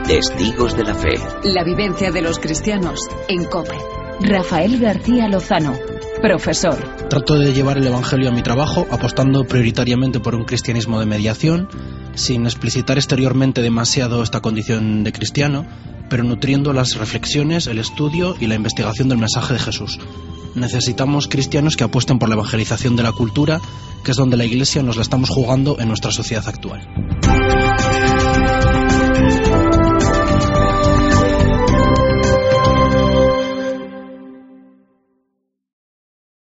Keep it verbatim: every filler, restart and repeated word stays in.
Testigos de la Fe. La vivencia de los cristianos en COPE. Rafael García Lozano, profesor. Trato de llevar el Evangelio a mi trabajo, apostando prioritariamente por un cristianismo de mediación, sin explicitar exteriormente demasiado esta condición de cristiano, pero nutriendo las reflexiones, el estudio y la investigación del mensaje de Jesús. Necesitamos cristianos que apuesten por la evangelización de la cultura, que es donde la Iglesia nos la estamos jugando en nuestra sociedad actual.